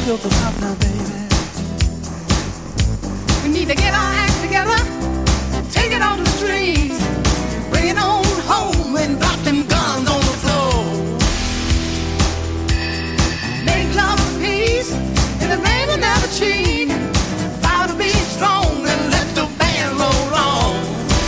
built the house now, baby. We need to get our act together, take it on the streets, bring it on home and drop them guns on the floor. Make love and peace in the name of never cheat. Vow to be strong and let the band roll on.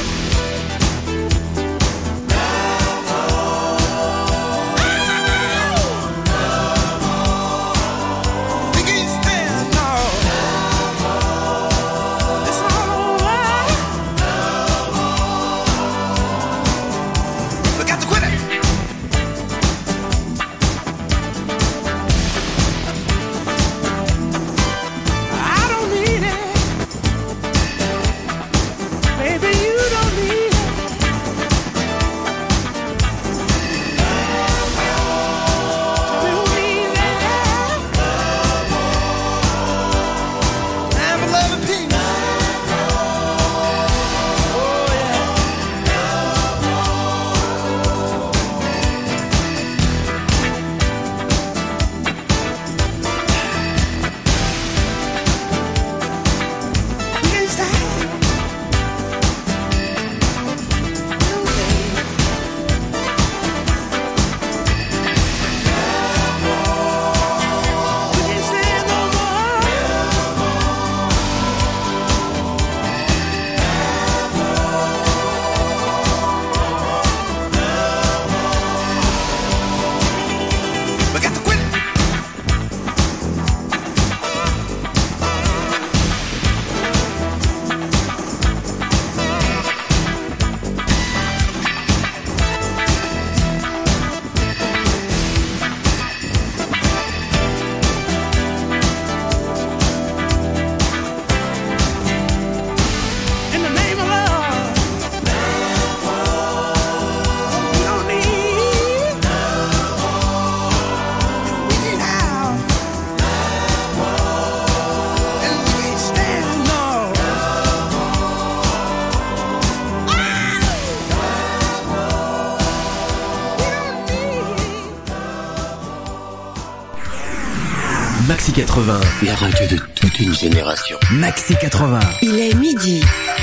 Maxi 80, la radio de toute une génération. Maxi 80. Il est midi.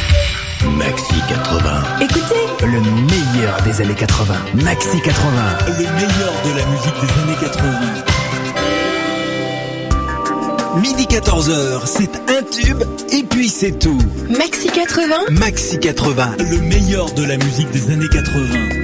Maxi 80. Écoutez, le meilleur des années 80. Maxi 80. Le meilleur de la musique des années 80. Midi 14h, c'est un tube et puis c'est tout. Maxi 80. Maxi 80. Le meilleur de la musique des années 80.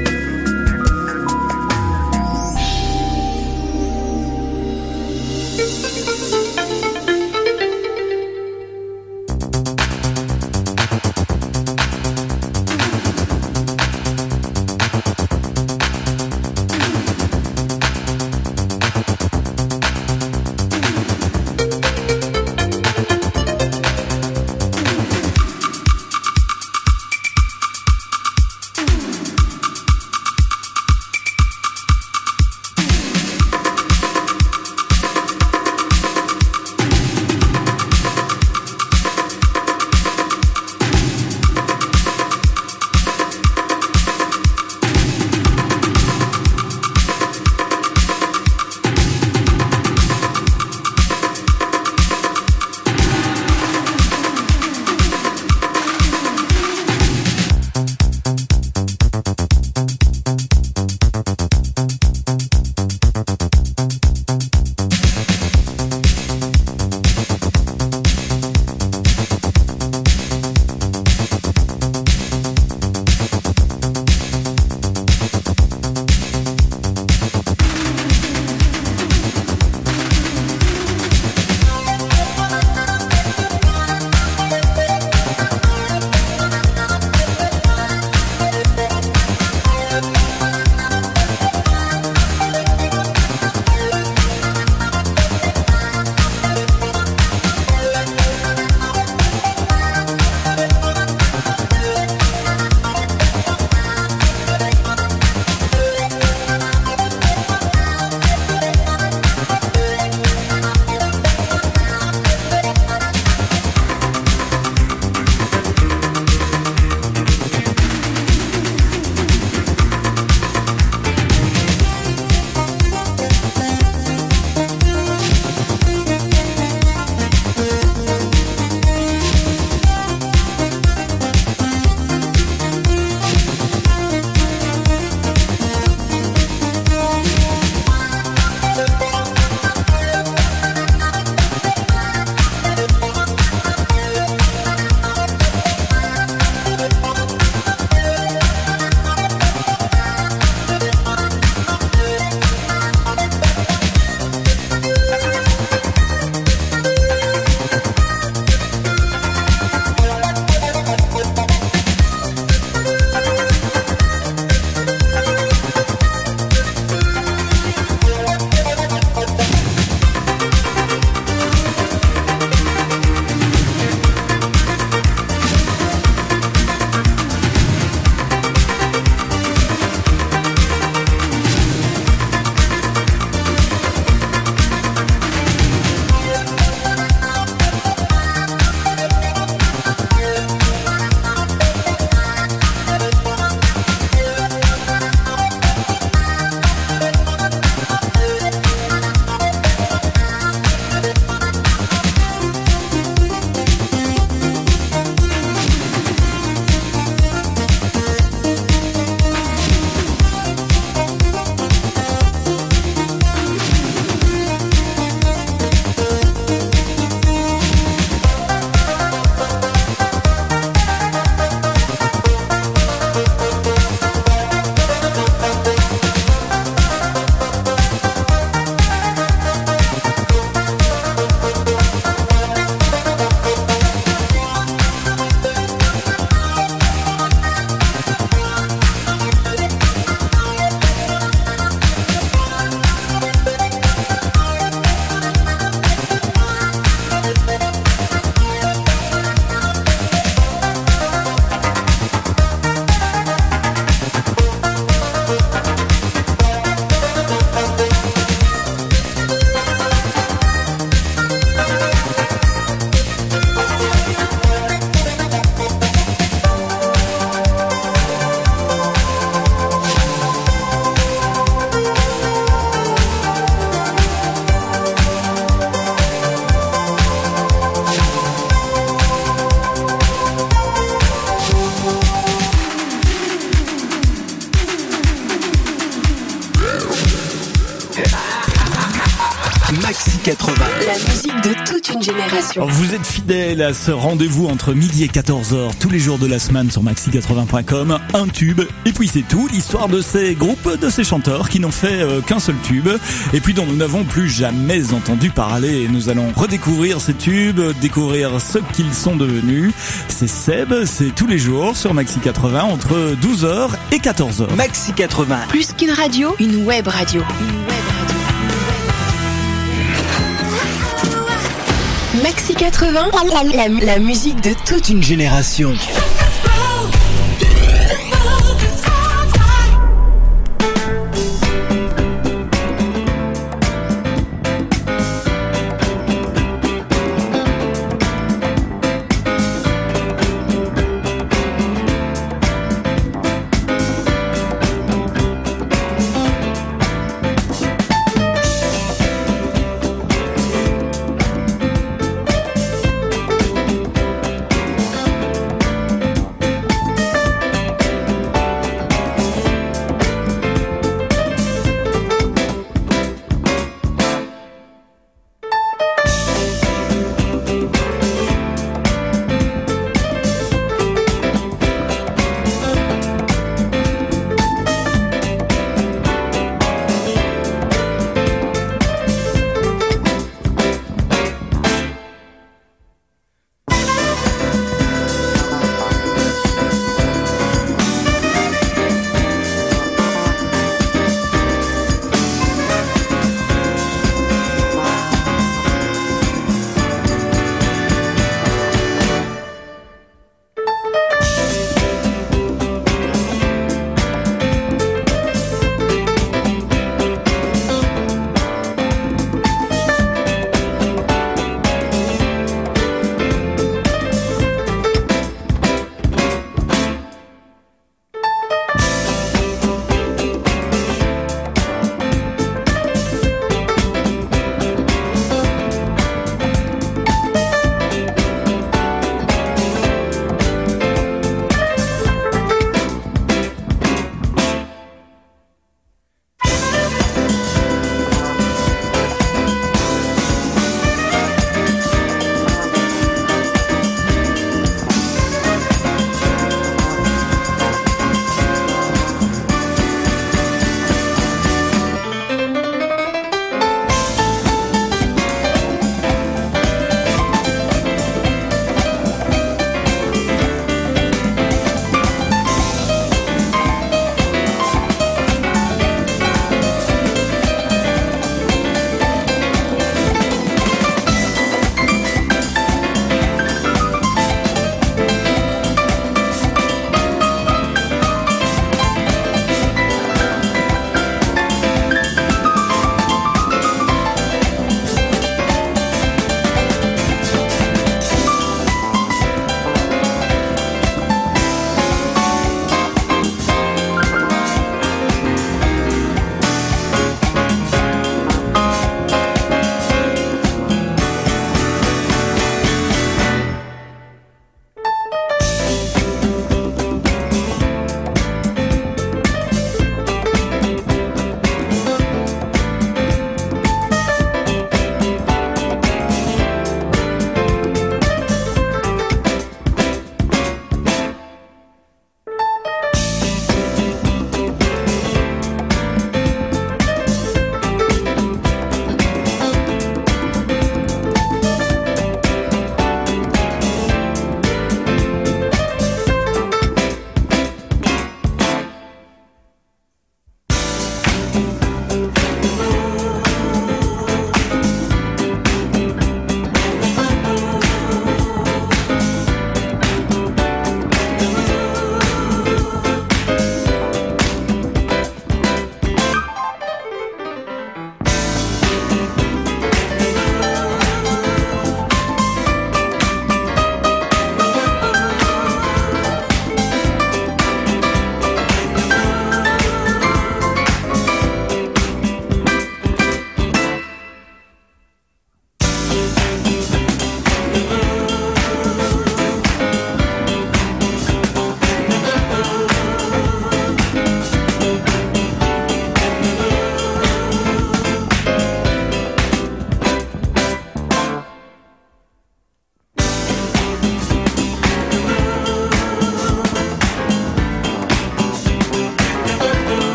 Maxi 80. La musique de toute une génération. Vous êtes fidèles à ce rendez-vous entre midi et 14h tous les jours de la semaine sur maxi80.com. Un tube, et puis c'est tout. L'histoire de ces groupes, de ces chanteurs qui n'ont fait qu'un seul tube, et puis dont nous n'avons plus jamais entendu parler. Et nous allons redécouvrir ces tubes, découvrir ce qu'ils sont devenus. C'est Seb, c'est tous les jours sur Maxi 80 entre 12h et 14h. Maxi 80. Plus qu'une radio, une web radio. Maxi 80, la musique de toute Une génération.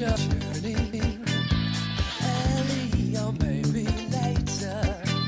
your journey. Early or maybe later.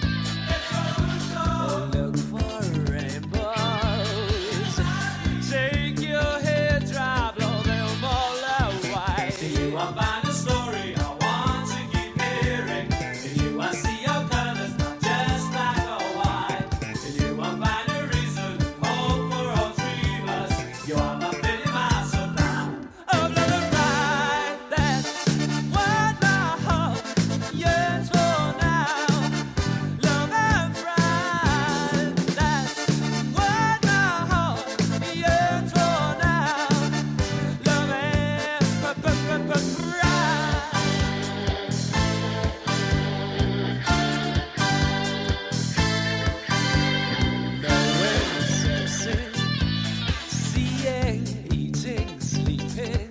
Look for rainbows. Take your head, drive, blow them all away. You are find a story I want to keep hearing. You I see your colors, not just black or white. You I find a reason, hope for all dreamers. You are my Billy Master now. Of love and pride, that's what my heart yearns for now. Love and pride, that's what my heart yearns for now. Love and pride. Knowing, sensing, seeing, eating, sleeping,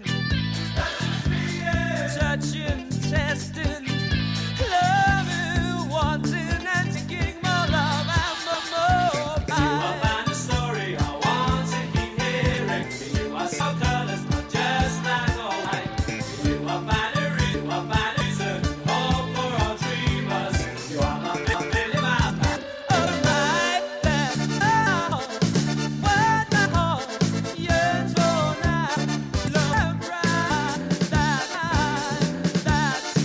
touching, testing, loving, wanting, and taking more love and more. You are find a story I want to keep hearing. You are so colors, not just black or white. You are find a reason, hope for all dreamers. You are my Billy Mama. Of life that's what my heart yearns for now. Love and pride, that's what my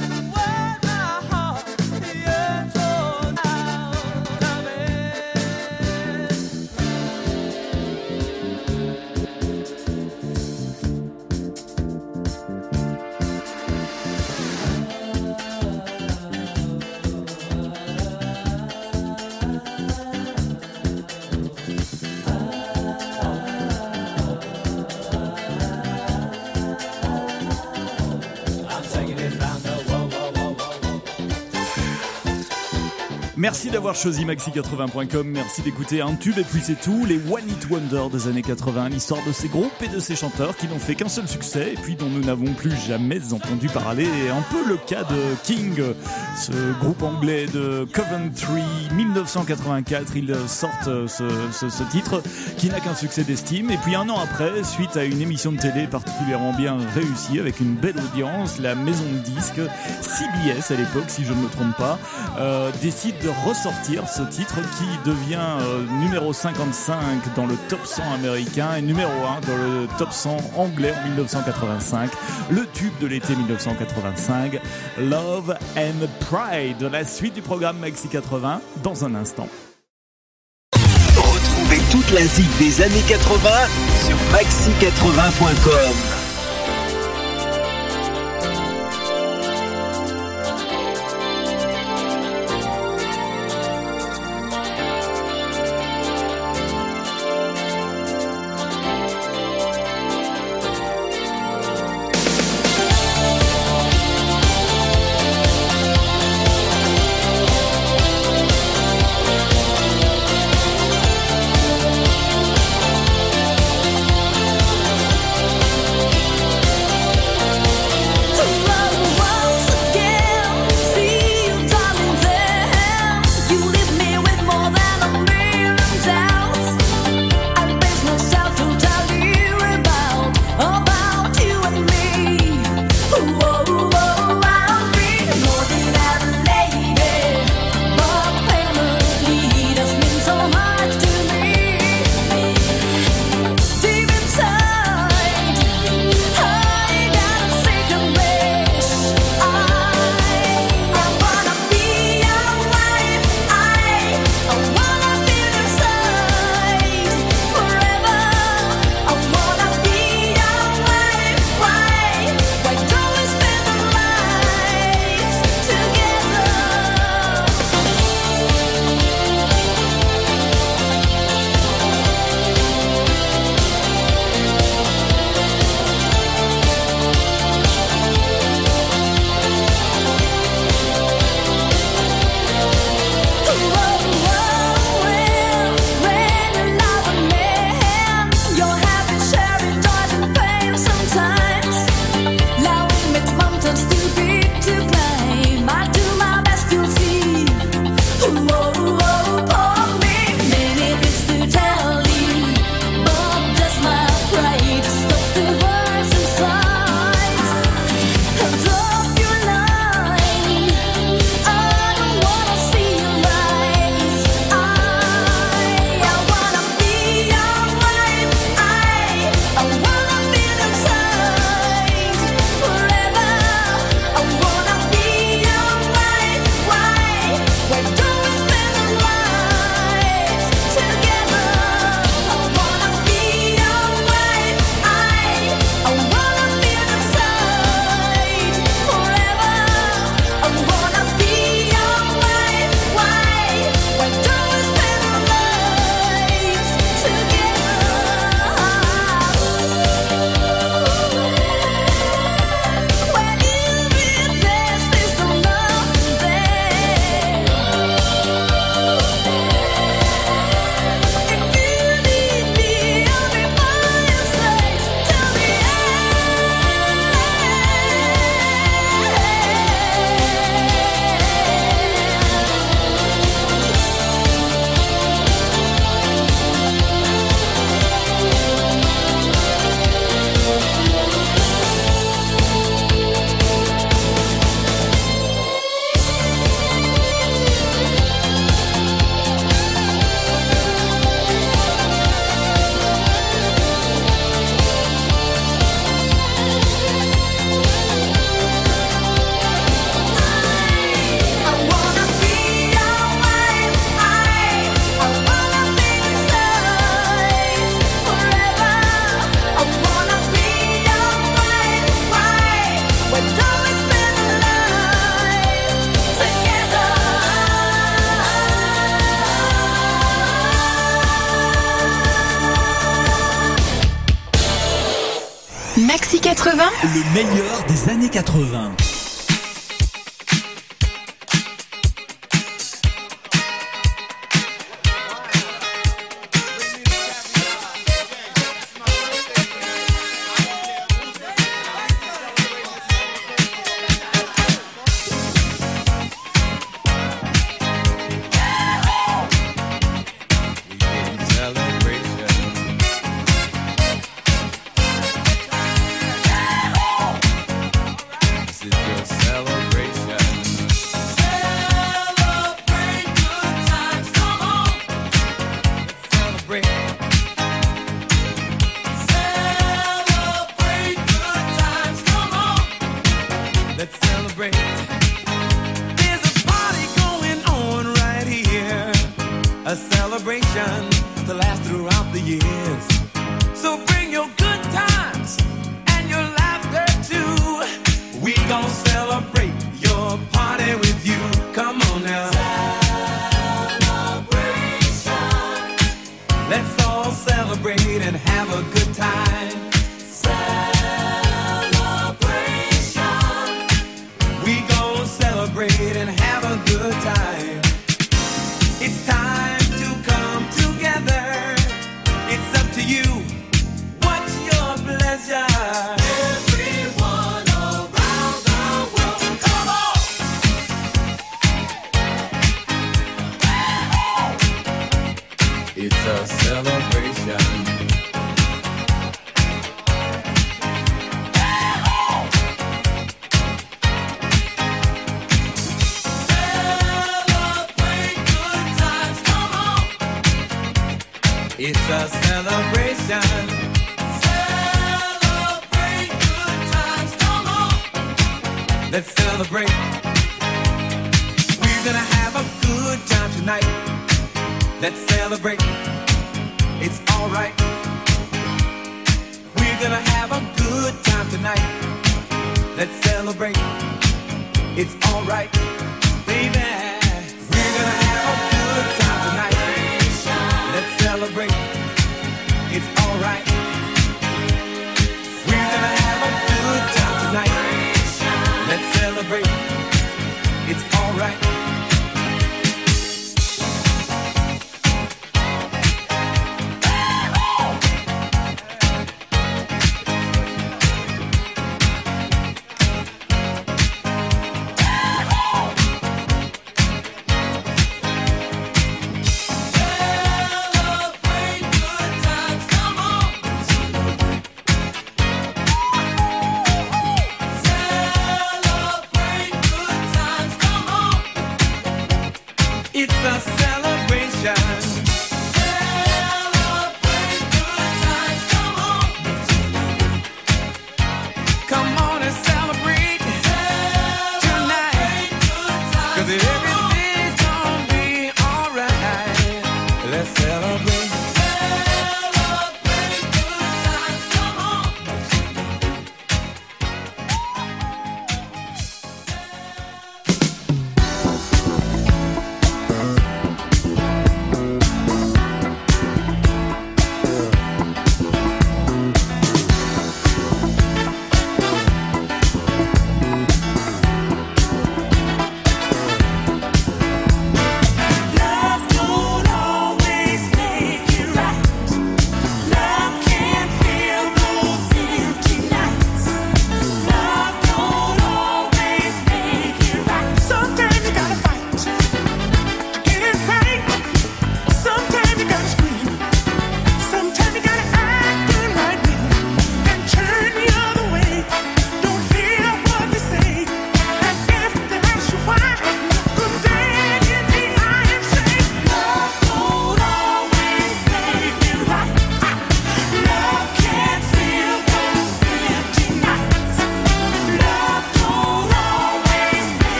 heart yearns for now. Love and I'm taking it round the whoa, whoa, whoa, whoa, whoa. Merci d'avoir choisi maxi80.com, merci d'écouter Un Tube et puis c'est tout, les One Hit Wonder des années 80, l'histoire de ces groupes et de ces chanteurs qui n'ont fait qu'un seul succès et puis dont nous n'avons plus jamais entendu parler. Et un peu le cas de King, ce groupe anglais de Coventry, 1984, ils sortent ce titre qui n'a qu'un succès d'estime. Et puis un an après, suite à une émission de télé particulièrement bien réussie avec une belle audience, la maison de disques CBS à l'époque, si je ne me trompe pas, décide de ressortir ce titre qui devient numéro 55 dans le top 100 américain et numéro 1 dans le top 100 anglais en 1985. Le tube de l'été 1985, Love and Pride. La suite du programme Maxi 80 dans un instant. Retrouvez toute la zig des années 80 sur maxi80.com. Love 80, Le meilleur des années 80.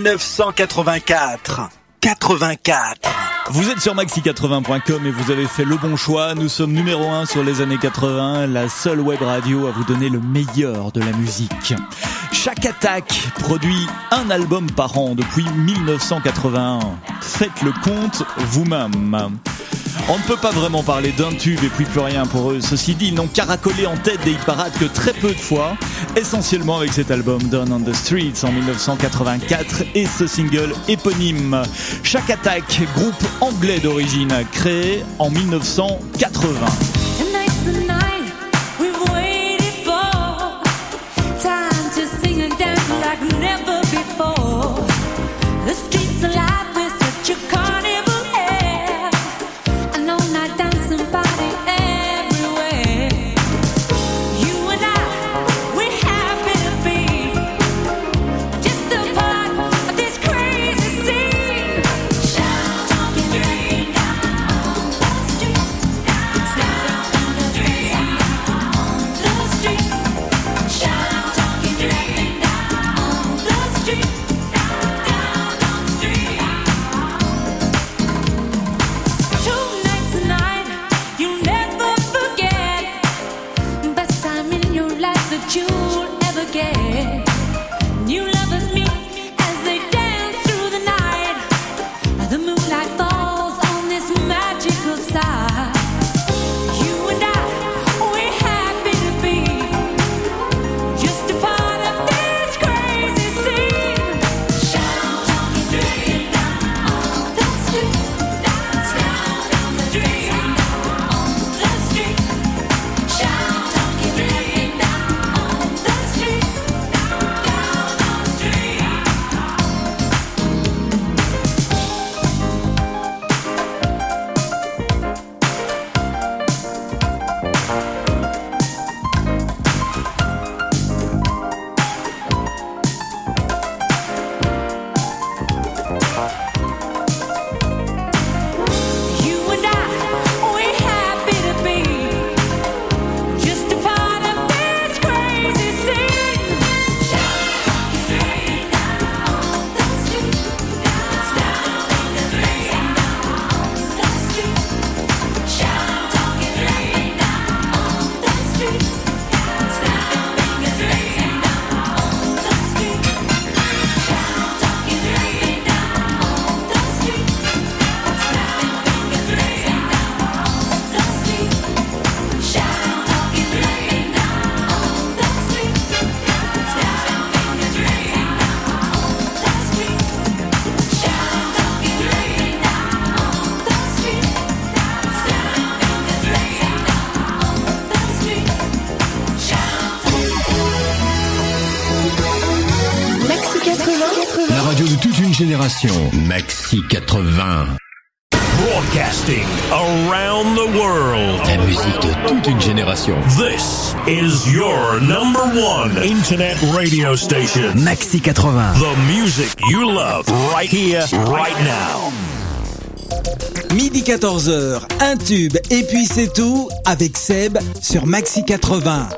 1984. 84. Vous êtes sur maxi80.com et vous avez fait le bon choix. Nous sommes numéro 1 sur les années 80, la seule web radio à vous donner le meilleur de la musique. Chaque Attack produit un album par an depuis 1981. Faites le compte vous-même. On ne peut pas vraiment parler d'un tube et puis plus rien pour eux. Ceci dit, ils n'ont caracolé en tête des hit-parades que très peu de fois, essentiellement avec cet album Down on the Streets en 1984 et ce single éponyme. Chaque Attack, groupe anglais d'origine, créé en 1980. La radio de toute une génération. Maxi 80. Broadcasting around the world. La musique de toute une génération. This is your number one internet radio station. Maxi 80. The music you love right here, right now. Midi 14h, un tube et puis c'est tout avec Seb sur Maxi 80.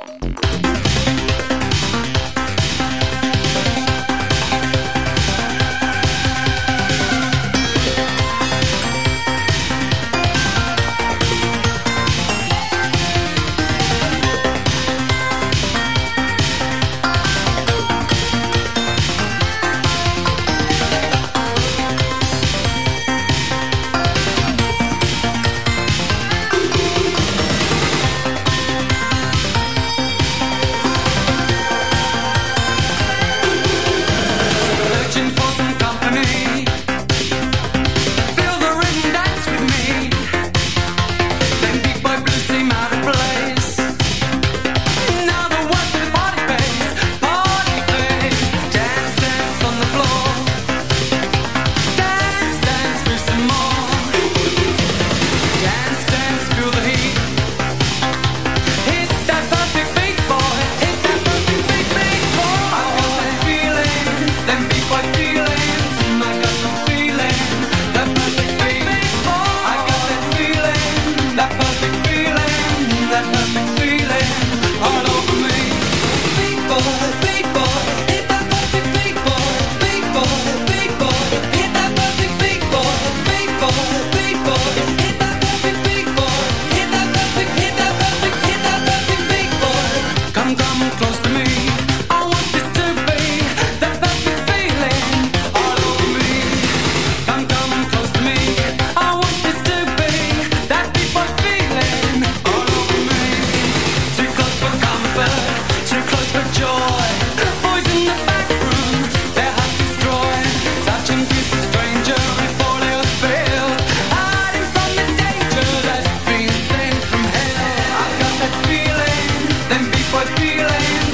Come close to me. I want this to be that perfect feeling all over me. Come close to me. I want this to be that deeper feeling all over me. Too close for comfort, too close for joy. Boys in the back room, their hearts destroyed. Touch and kiss a stranger before they were spilled. Hiding from the danger that's being sent from hell. I've got that feeling, them big boy feeling.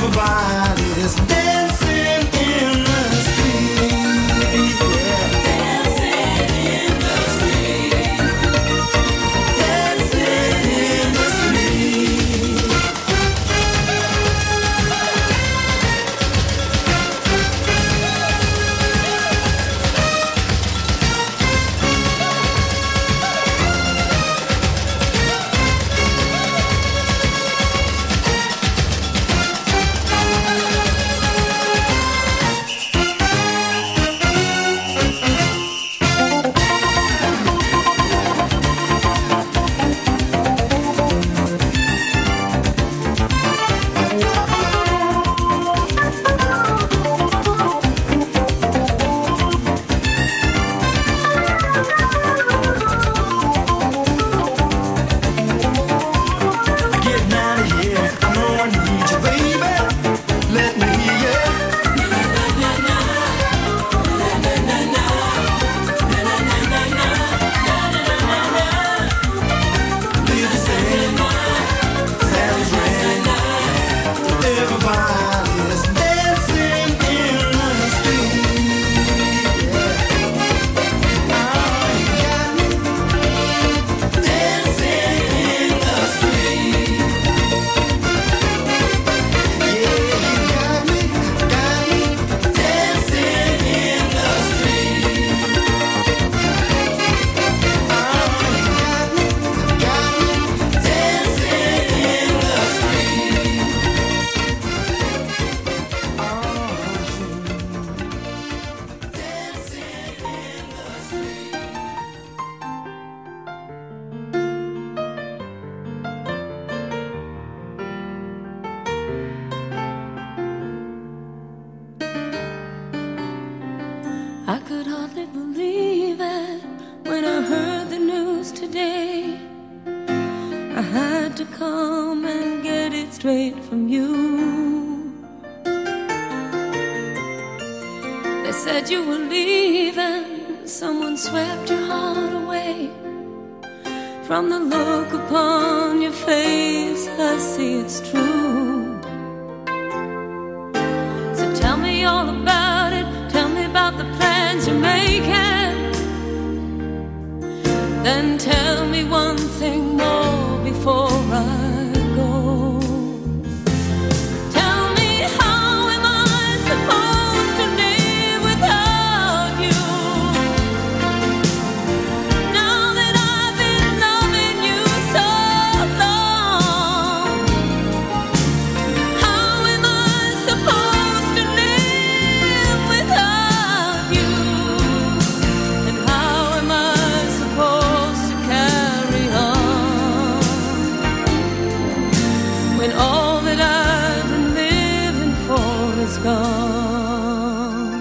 Everybody's dancing in the street. Dancing in the street. Dancing in the street. Getting out of here, I know I need you, baby. Let me hear you. Leave the same sounds ring. Everybody's dancing in the street. Oh, you got me dancing in the street. Yeah, you got me dancing in the street. Oh, you got me dancing in the street. I could hardly believe it when I heard the news today. I had to come and get it straight from you. They said you were leaving, someone swept your heart away. From the look upon your face, I see it's true. So tell me all about it, tell me about the plans you're making. Then tell me one thing more before I go. Tell me, how am I supposed to live without you? Now that I've been loving you so long, how am I supposed to live without you? And how am I supposed to carry on when all that I've been living for is gone?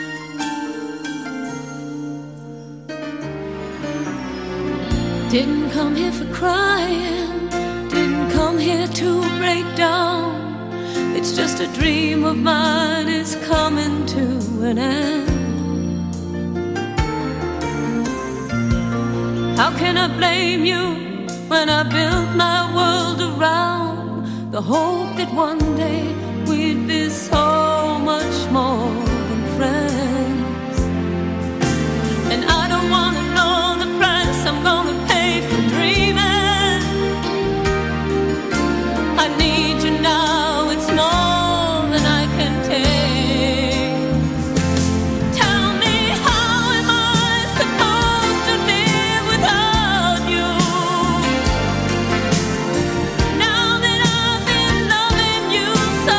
Didn't come here for crying, didn't come here to break down. It's just a dream of mine is coming to an end. How can I blame you when I built my world around the hope that one day we'd be so much more than friends? And I don't want to know the price I'm gonna pay for dreaming. I need you now, it's more than I can take. Tell me, how am I supposed to live without you? Now that I've been loving you so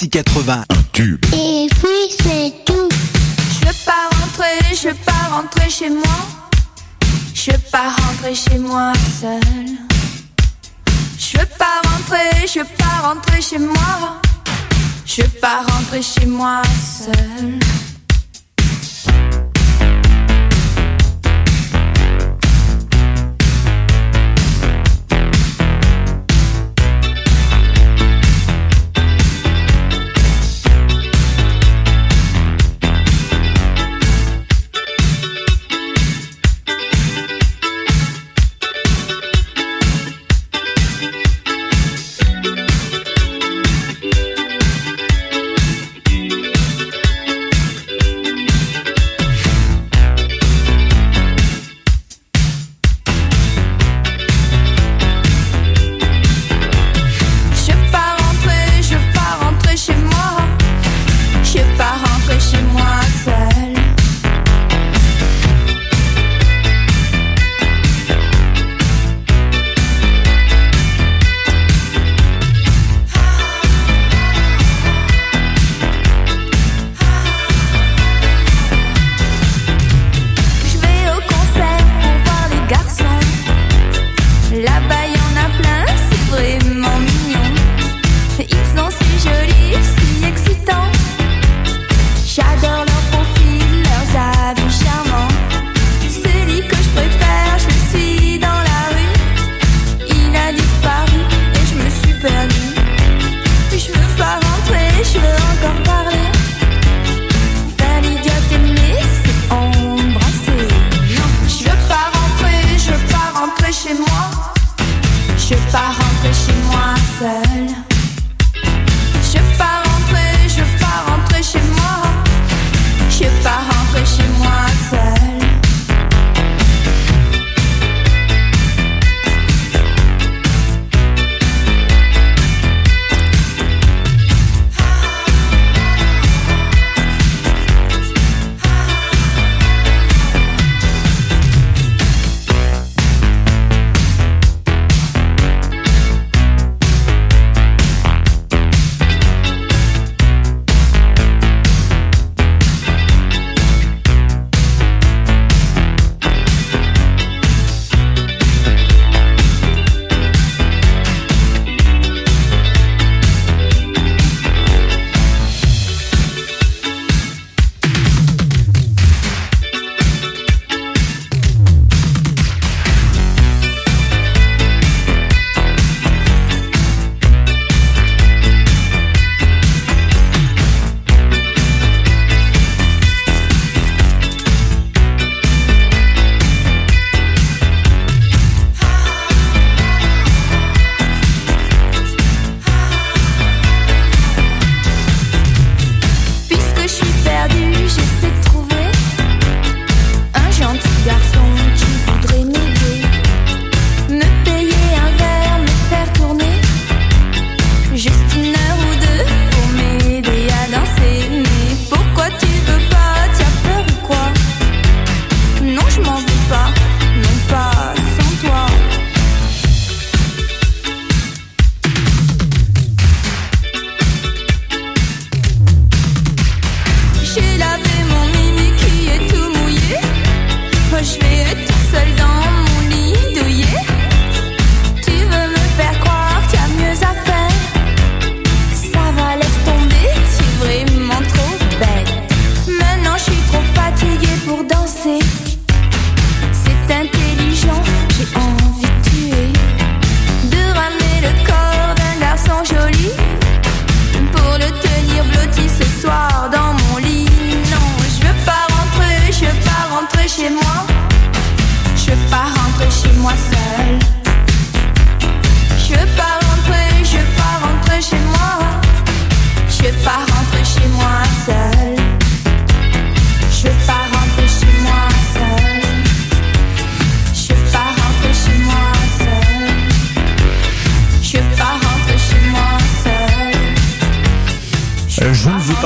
Maxi 80. Un tube. Et puis c'est tout. Je veux pas rentrer chez moi. Je veux pas rentrer chez moi seule. Je veux pas rentrer chez moi. Je veux pas rentrer chez moi seule.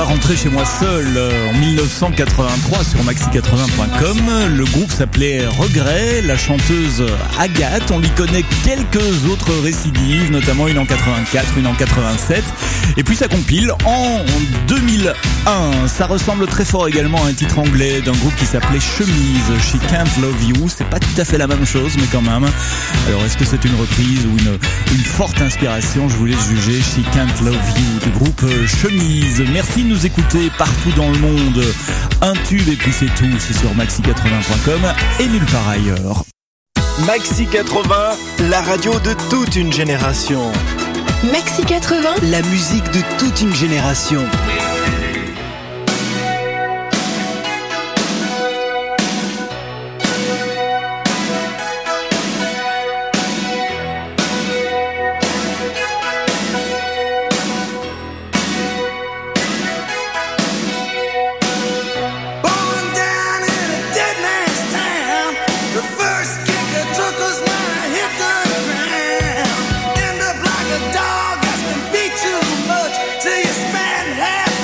rentrer chez moi seul en 1983 sur maxi80.com. Le groupe s'appelait Regret, la chanteuse Agathe. On lui connaît quelques autres récidives, notamment une en 84, une en 87. Et puis ça compile en 2001. Ça ressemble très fort également à un titre anglais d'un groupe qui s'appelait Chemise, She Can't Love You. C'est pas tout à fait la même chose, mais quand même. Alors est-ce que c'est une reprise ou une forte inspiration? Je vous laisse juger. She Can't Love You du groupe Chemise. Merci de nous écouter partout dans le monde. Un tube et puis c'est tout. C'est sur maxi80.com et nulle part ailleurs. Maxi 80, la radio de toute une génération. Maxi 80, La musique de toute une génération. Dog that's been beat too much till you spend half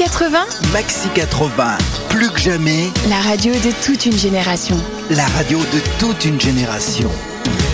80, Maxi 80, plus que jamais, la radio de toute une génération. la radio de toute une génération.